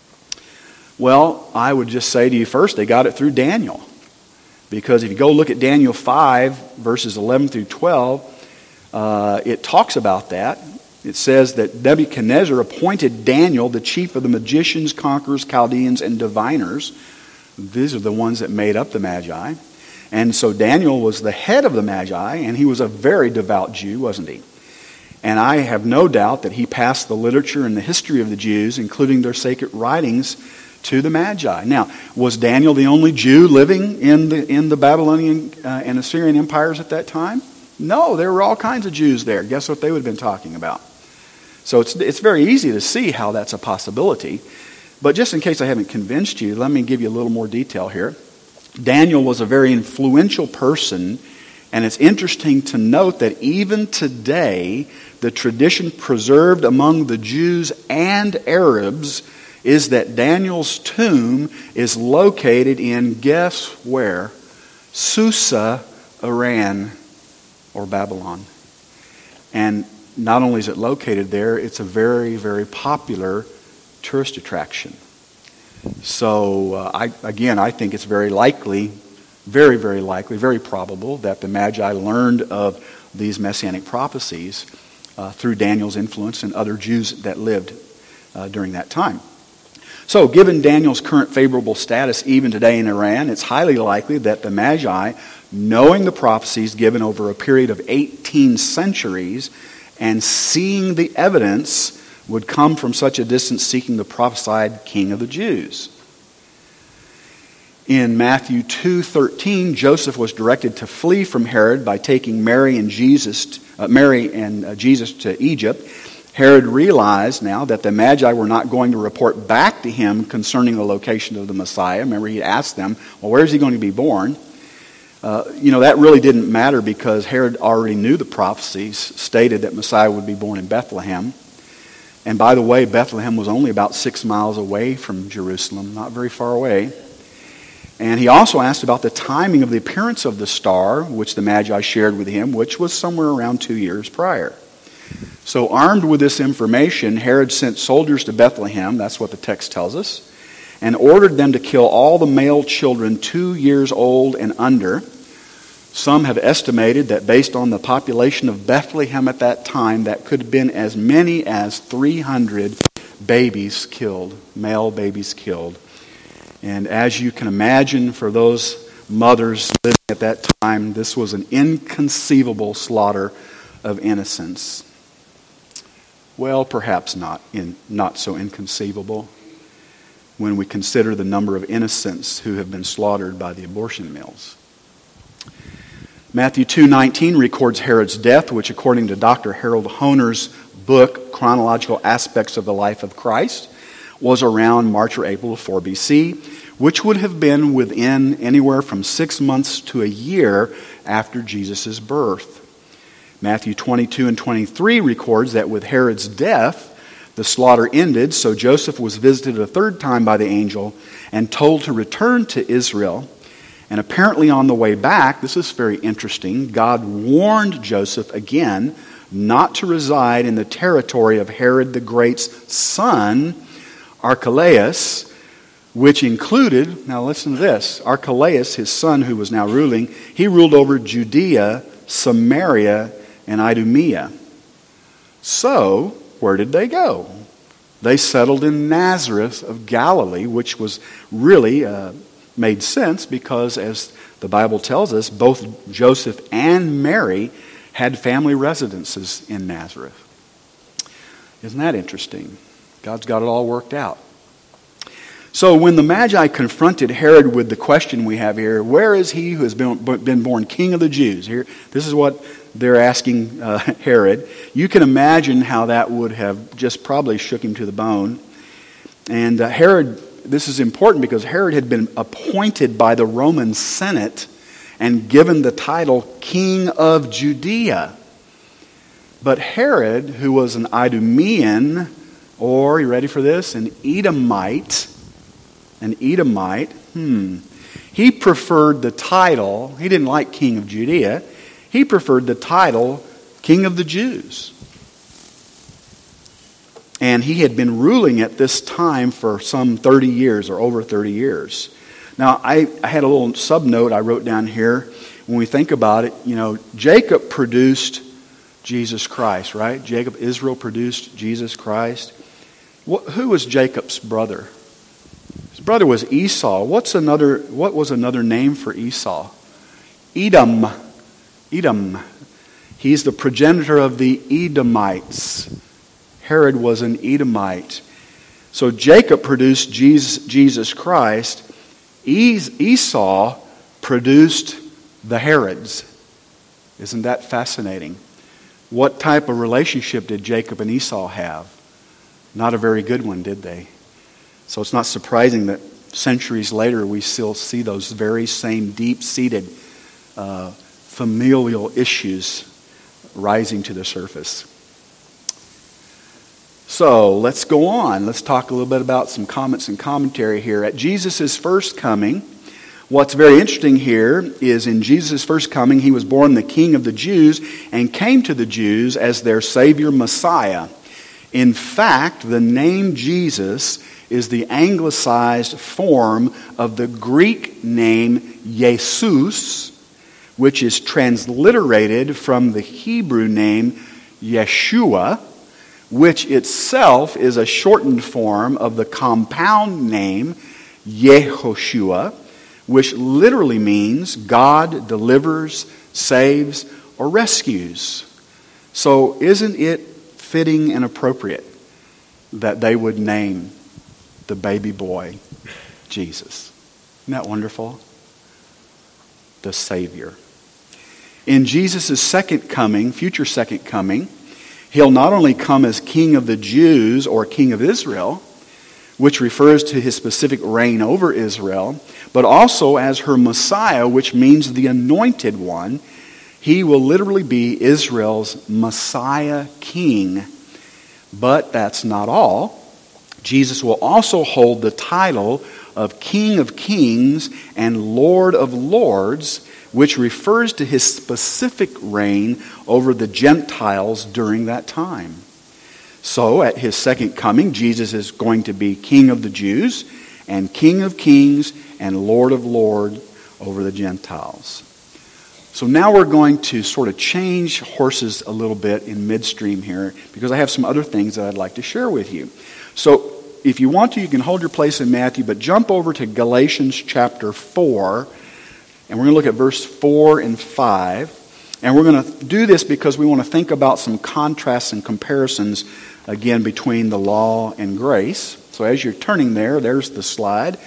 Well, I would just say to you first, they got it through Daniel. Because if you go look at Daniel 5, verses 11 through 12, it talks about that. It says that Nebuchadnezzar appointed Daniel the chief of the magicians, conquerors, Chaldeans, and diviners. These are the ones that made up the Magi. And so Daniel was the head of the Magi, and he was a very devout Jew, wasn't he? And I have no doubt that he passed the literature and the history of the Jews, including their sacred writings, to the Magi. Now, was Daniel the only Jew living in the Babylonian and Assyrian empires at that time? No, there were all kinds of Jews there. Guess what they would have been talking about? So it's very easy to see how that's a possibility. But just in case I haven't convinced you, let me give you a little more detail here. Daniel was a very influential person, and it's interesting to note that even today, the tradition preserved among the Jews and Arabs is that Daniel's tomb is located in, guess where? Susa, Iran, or Babylon. And not only is it located there, it's a very, very popular tourist attraction. So, I think it's very likely, very, very likely, very probable that the Magi learned of these messianic prophecies through Daniel's influence and other Jews that lived during that time. So, given Daniel's current favorable status even today in Iran, it's highly likely that the Magi, knowing the prophecies given over a period of 18 centuries and seeing the evidence, would come from such a distance seeking the prophesied King of the Jews. In Matthew 2:13, Joseph was directed to flee from Herod by taking Mary and Jesus to Egypt. Herod realized now that the Magi were not going to report back to him concerning the location of the Messiah. Remember, he asked them, well, where is he going to be born? That really didn't matter because Herod already knew the prophecies stated that Messiah would be born in Bethlehem. And by the way, Bethlehem was only about 6 miles away from Jerusalem, not very far away. And he also asked about the timing of the appearance of the star, which the Magi shared with him, which was somewhere around 2 years prior. So armed with this information, Herod sent soldiers to Bethlehem, that's what the text tells us, and ordered them to kill all the male children 2 years old and under. Some have estimated that based on the population of Bethlehem at that time, that could have been as many as 300 babies killed, male babies killed. And as you can imagine, for those mothers living at that time, this was an inconceivable slaughter of innocents. Well, perhaps not so inconceivable when we consider the number of innocents who have been slaughtered by the abortion mills. Matthew 2:19 records Herod's death, which according to Dr. Harold Honer's book, Chronological Aspects of the Life of Christ, was around March or April of 4 BC, which would have been within anywhere from 6 months to a year after Jesus' birth. Matthew 22 and 23 records that with Herod's death, the slaughter ended, so Joseph was visited a third time by the angel and told to return to Israel. And apparently on the way back, this is very interesting, God warned Joseph again not to reside in the territory of Herod the Great's son, Archelaus, which included, now listen to this, Archelaus, his son who was now ruling, he ruled over Judea, Samaria, and Idumea. So, where did they go? They settled in Nazareth of Galilee, which was really made sense because, as the Bible tells us, both Joseph and Mary had family residences in Nazareth. Isn't that interesting? God's got it all worked out. So when the Magi confronted Herod with the question we have here, where is he who has been born King of the Jews? Here, this is what they're asking Herod. You can imagine how that would have just probably shook him to the bone. And Herod, this is important because Herod had been appointed by the Roman Senate and given the title King of Judea. But Herod, who was an Idumean, or, you ready for this, an Edomite, he preferred the title, he didn't like King of Judea, he preferred the title King of the Jews. And he had been ruling at this time for some 30 years or over 30 years. Now, I had a little subnote I wrote down here. When we think about it, Jacob produced Jesus Christ, right? Israel produced Jesus Christ. Who was Jacob's brother? His brother was Esau. What was another name for Esau? Edom. He's the progenitor of the Edomites. Herod was an Edomite. So Jacob produced Jesus Christ. Esau produced the Herods. Isn't that fascinating? What type of relationship did Jacob and Esau have? Not a very good one, did they? So it's not surprising that centuries later we still see those very same deep-seated familial issues rising to the surface. So let's go on. Let's talk a little bit about some comments and commentary here. At Jesus' first coming, what's very interesting here is in Jesus' first coming, he was born the King of the Jews and came to the Jews as their Savior Messiah. In fact, the name Jesus is the anglicized form of the Greek name Jesus, which is transliterated from the Hebrew name Yeshua, which itself is a shortened form of the compound name Yehoshua, which literally means God delivers, saves, or rescues. So isn't it fitting and appropriate that they would name the baby boy Jesus? Isn't that wonderful? The Savior. In Jesus' second coming, future second coming, he'll not only come as King of the Jews or King of Israel, which refers to his specific reign over Israel, but also as her Messiah, which means the anointed one. He will literally be Israel's Messiah King. But that's not all. Jesus will also hold the title of King of Kings and Lord of Lords, which refers to his specific reign over the Gentiles during that time. So at his second coming, Jesus is going to be King of the Jews and King of Kings and Lord of Lords over the Gentiles. So now we're going to sort of change horses a little bit in midstream here because I have some other things that I'd like to share with you. So if you want to, you can hold your place in Matthew, but jump over to Galatians chapter 4, and we're going to look at verse 4 and 5. And we're going to do this because we want to think about some contrasts and comparisons, again, between the law and grace. So as you're turning there, there's the slide.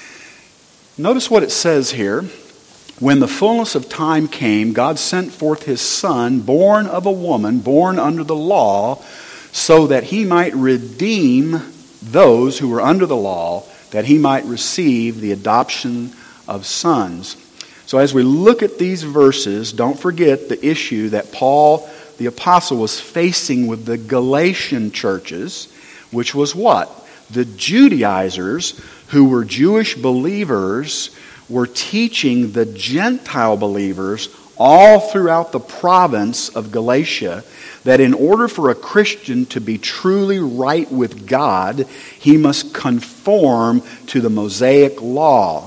Notice what it says here. When the fullness of time came, God sent forth his Son, born of a woman, born under the law, so that he might redeem those who were under the law, that he might receive the adoption of sons. So as we look at these verses, don't forget the issue that Paul, the apostle, was facing with the Galatian churches, which was what? The Judaizers, who were Jewish believers, were teaching the Gentile believers all throughout the province of Galatia that in order for a Christian to be truly right with God, he must conform to the Mosaic law.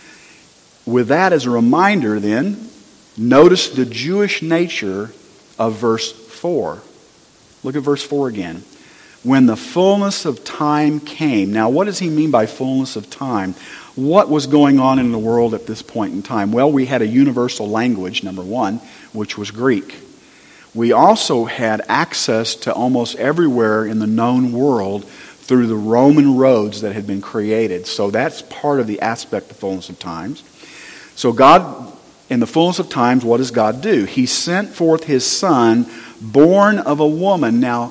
With that as a reminder then, notice the Jewish nature of verse 4. Look at verse 4 again. When the fullness of time came. Now what does he mean by fullness of time? What was going on in the world at this point in time? Well, we had a universal language, number one, which was Greek. We also had access to almost everywhere in the known world through the Roman roads that had been created. So that's part of the aspect of fullness of times. So God, in the fullness of times, what does God do? He sent forth his Son, born of a woman. Now,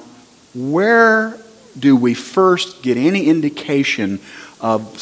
where do we first get any indication of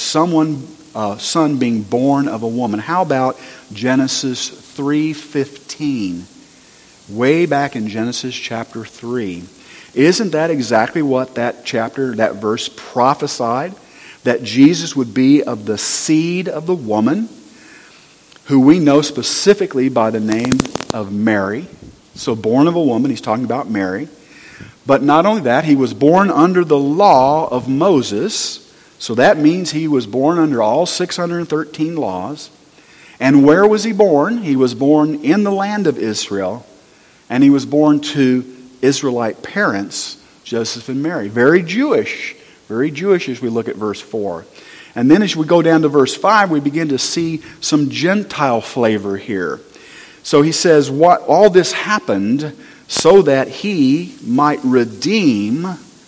son being born of a woman? How about Genesis 3:15? Way back in Genesis chapter 3. Isn't that exactly what that verse prophesied? That Jesus would be of the seed of the woman, who we know specifically by the name of Mary. So born of a woman, he's talking about Mary. But not only that, he was born under the law of Moses. So that means he was born under all 613 laws. And where was he born? He was born in the land of Israel. And he was born to Israelite parents, Joseph and Mary. Very Jewish as we look at verse 4. And then as we go down to verse 5, we begin to see some Gentile flavor here. So he says, all this happened so that he might redeem.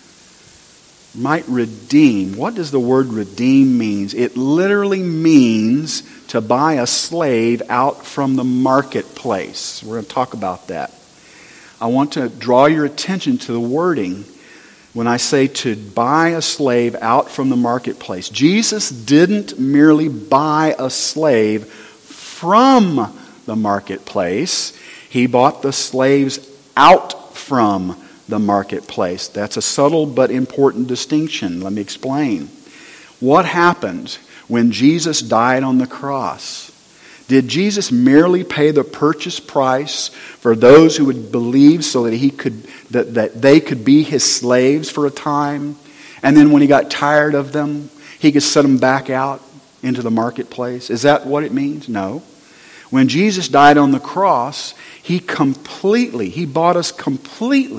What does the word redeem mean? It literally means to buy a slave out from the marketplace. We're going to talk about that. I want to draw your attention to the wording when I say to buy a slave out from the marketplace. Jesus didn't merely buy a slave from the marketplace. He bought the slaves out from the marketplace. That's a subtle but important distinction. Let me explain. What happened when Jesus died on the cross? Did Jesus merely pay the purchase price for those who would believe so that they could be his slaves for a time? And then when he got tired of them, he could set them back out into the marketplace? Is that what it means? No. When Jesus died on the cross, he bought us completely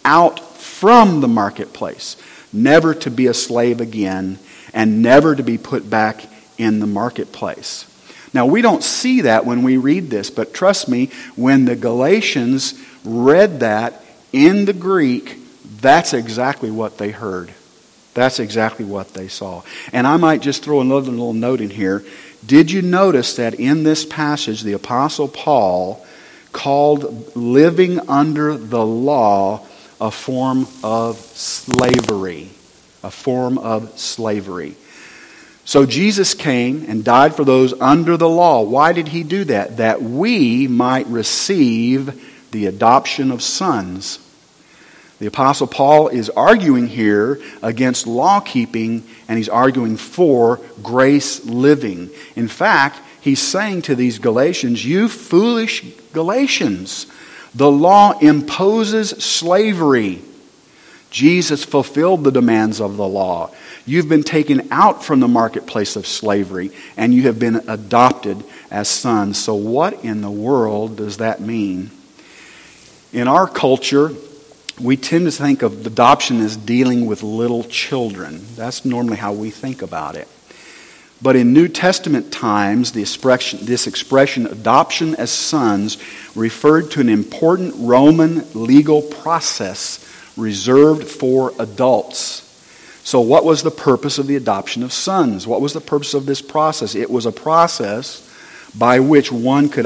out from the marketplace, never to be a slave again, and never to be put back in the marketplace. Now, we don't see that when we read this, but trust me, when the Galatians read that in the Greek, that's exactly what they heard. That's exactly what they saw. And I might just throw another little note in here. Did you notice that in this passage, the Apostle Paul called living under the law a form of slavery? A form of slavery. So Jesus came and died for those under the law. Why did he do that? That we might receive the adoption of sons. The Apostle Paul is arguing here against law keeping, and he's arguing for grace living. In fact, he's saying to these Galatians, you foolish Galatians, the law imposes slavery. Jesus fulfilled the demands of the law. You've been taken out from the marketplace of slavery, and you have been adopted as sons. So what in the world does that mean? In our culture, we tend to think of adoption as dealing with little children. That's normally how we think about it. But in New Testament times, this expression, adoption as sons, referred to an important Roman legal process reserved for adults. So what was the purpose of the adoption of sons? What was the purpose of this process? It was a process by which one who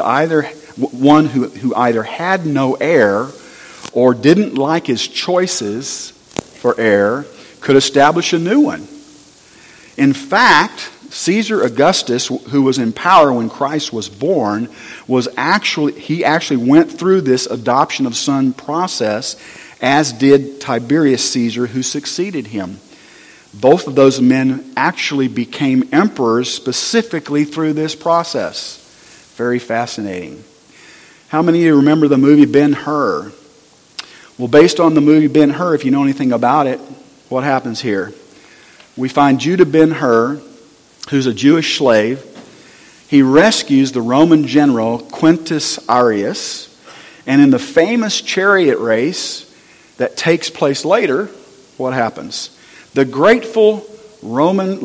either had no heir or didn't like his choices for heir could establish a new one. In fact, Caesar Augustus, who was in power when Christ was born, he actually went through this adoption of son process, as did Tiberius Caesar, who succeeded him. Both of those men actually became emperors specifically through this process. Very fascinating. How many of you remember the movie Ben-Hur? Well, based on the movie Ben-Hur, if you know anything about it, what happens here? We find Judah Ben-Hur, who's a Jewish slave. He rescues the Roman general Quintus Arrius, and in the famous chariot race that takes place later, what happens? The grateful Roman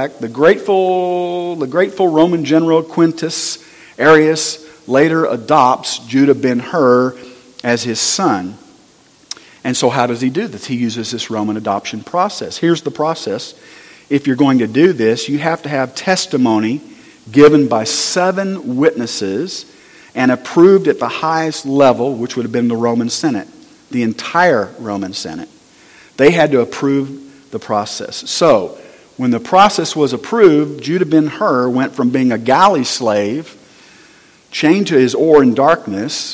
general Quintus Arrius later adopts Judah Ben-Hur as his son. And so how does he do this? He uses this Roman adoption process. Here's the process. If you're going to do this, you have to have testimony given by 7 witnesses and approved at the highest level, which would have been the Roman Senate, the entire Roman Senate. They had to approve the process. So, when the process was approved, Judah Ben-Hur went from being a galley slave, chained to his oar in darkness,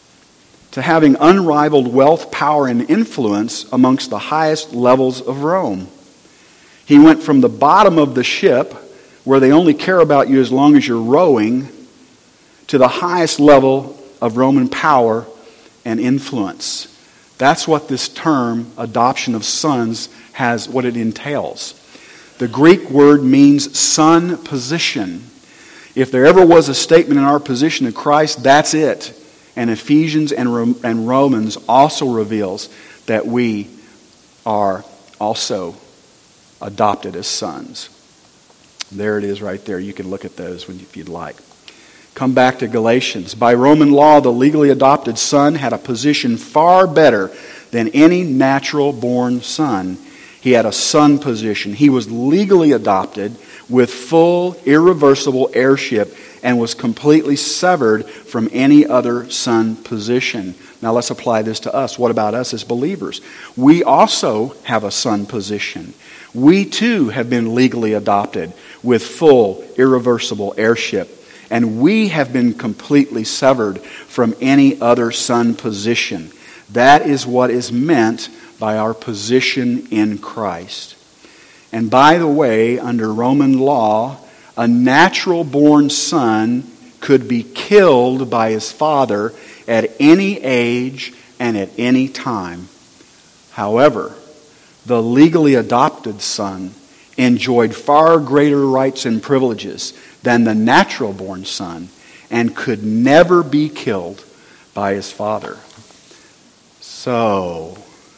to having unrivaled wealth, power, and influence amongst the highest levels of Rome. He went from the bottom of the ship, where they only care about you as long as you're rowing, to the highest level of Roman power and influence. That's what this term, adoption of sons, has, what it entails. The Greek word means son position. If there ever was a statement in our position in Christ, that's it. And Ephesians and Romans also reveals that we are also adopted as sons. There it is right there. You can look at those if you'd like. Come back to Galatians. By Roman law, the legally adopted son had a position far better than any natural-born son. He had a son position. He was legally adopted with full, irreversible heirship and was completely severed from any other son position. Now let's apply this to us. What about us as believers? We also have a son position. We too have been legally adopted with full, irreversible heirship. And we have been completely severed from any other son position. That is what is meant by our position in Christ. And by the way, under Roman law, a natural-born son could be killed by his father at any age and at any time. However, the legally adopted son enjoyed far greater rights and privileges than the natural-born son and could never be killed by his father. So,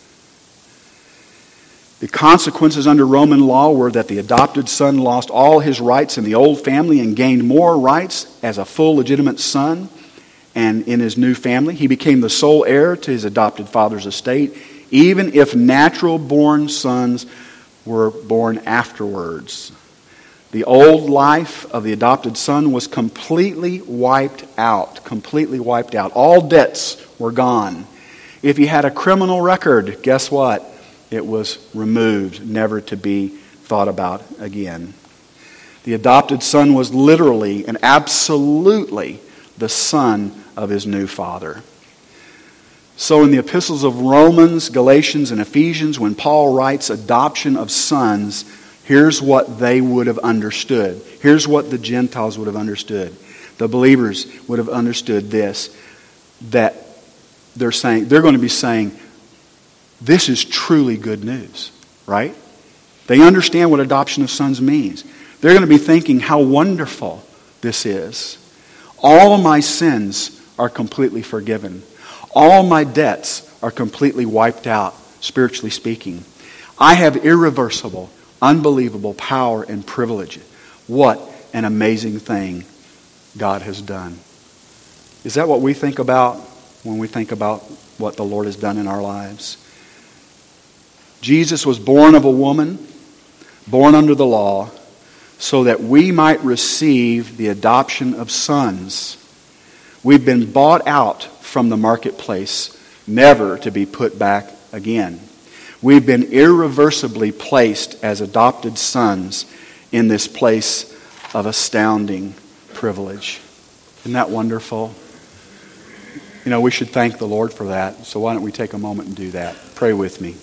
The consequences under Roman law were that the adopted son lost all his rights in the old family and gained more rights as a full legitimate son and in his new family. He became the sole heir to his adopted father's estate, even if natural-born sons were born afterwards. The old life of the adopted son was completely wiped out. Completely wiped out. All debts were gone. If he had a criminal record, guess what? It was removed, never to be thought about again. The adopted son was literally and absolutely the son of his new father. So in the epistles of Romans, Galatians, and Ephesians, when Paul writes adoption of sons, here's what they would have understood. Here's what the Gentiles would have understood. The believers would have understood this, that they're going to be saying, this is truly good news, right? They understand what adoption of sons means. They're going to be thinking how wonderful this is. All of my sins are completely forgiven. All my debts are completely wiped out, spiritually speaking. I have irreversible, unbelievable power and privilege. What an amazing thing God has done. Is that what we think about when we think about what the Lord has done in our lives? Jesus was born of a woman, born under the law, so that we might receive the adoption of sons. We've been bought out from the marketplace, never to be put back again. We've been irreversibly placed as adopted sons in this place of astounding privilege. Isn't that wonderful? You know, we should thank the Lord for that. So why don't we take a moment and do that? Pray with me.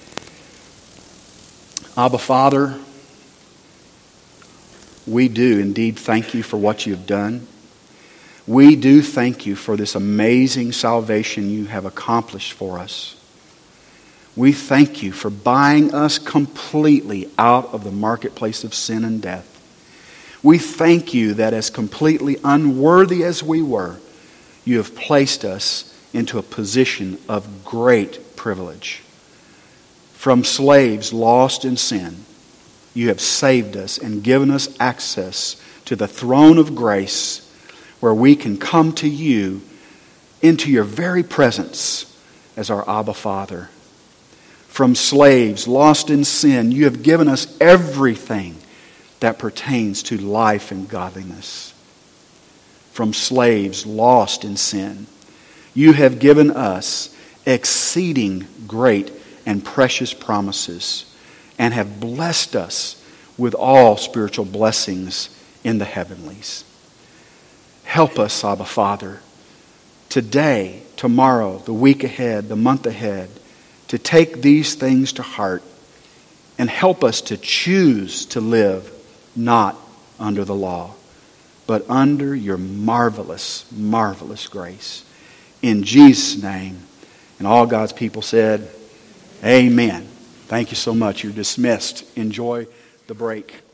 Abba, Father, we do indeed thank you for what you've done. We do thank you for this amazing salvation you have accomplished for us. We thank you for buying us completely out of the marketplace of sin and death. We thank you that as completely unworthy as we were, you have placed us into a position of great privilege. From slaves lost in sin, you have saved us and given us access to the throne of grace where we can come to you into your very presence as our Abba Father. From slaves lost in sin, you have given us everything that pertains to life and godliness. From slaves lost in sin, you have given us exceeding great and precious promises and have blessed us with all spiritual blessings in the heavenlies. Help us, Abba Father, today, tomorrow, the week ahead, the month ahead, to take these things to heart and help us to choose to live not under the law, but under your marvelous, marvelous grace. In Jesus' name. And all God's people said, amen. Thank you so much. You're dismissed. Enjoy the break.